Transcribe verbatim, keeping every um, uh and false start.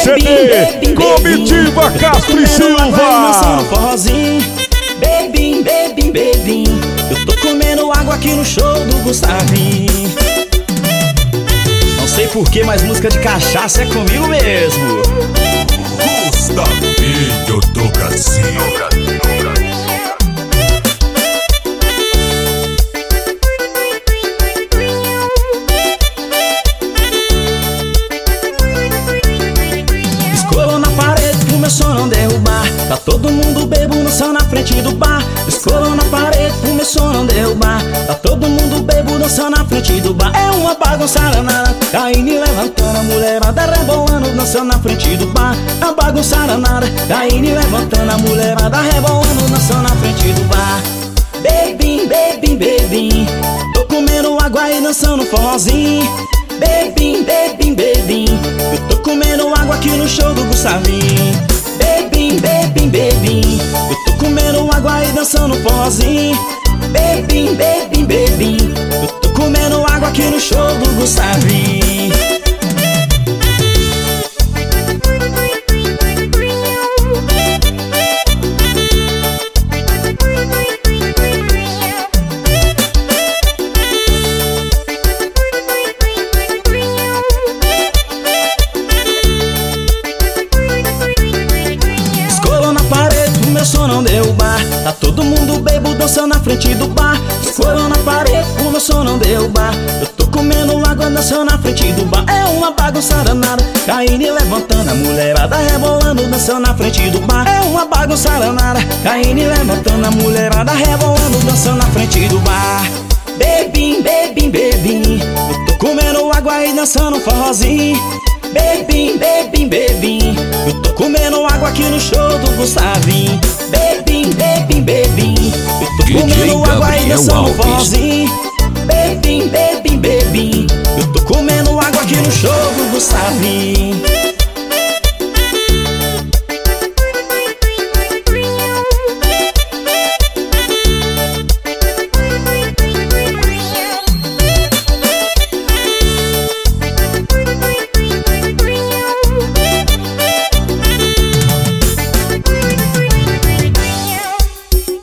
C D Comitiva Castro e Silva. Forrozinho, bebim, bebim, bebim. Eu tô comendo água aqui no show do Gustavinho. Não sei porquê, mas música de cachaça é comigo mesmo. Gustavinho do Brasil. Meu som não derrubar, tá todo mundo bebo no céu na frente do bar. Escolou na parede pro meu som não derrubar, tá todo mundo bebo no céu na frente do bar. É uma bagunça danada, caindo e levantando, a mulherada rebolando no céu na frente do bar. É uma bagunça danada, caindo e levantando, a mulherada rebolando no céu na frente do bar. Bebim, bebim, bebim, tô comendo água e dançando forrozinho. Bebim, bebim, bebim, eu tô comendo água aqui no show do Gustavinho. Bebim, bebim, bebim, eu tô comendo água e dançando forrozinho. Bebim, bebim, bebim, eu tô comendo água aqui no show do Gustavinho. Meu som não derrubar, tá todo mundo bebo dançando na frente do bar. Escolheu na parede pro meu som não derrubar, eu tô comendo água dançando na frente do bar. É uma bagunça danada, caindo e levantando, a mulherada rebolando dançando na frente do bar. É uma bagunça danada, caindo e levantando, a mulherada rebolando dançando na frente do bar. Bebim, bebim, bebim, eu tô comendo água e dançando forrozinho. Bebim, bebim, bebim, eu tô comendo água aqui no show do Gustavinho. Bebim, bebim, bebim, eu tô comendo água e dançando forrozinho. Bebim, bebim, bebim, eu tô comendo água aqui no show do Gustavinho.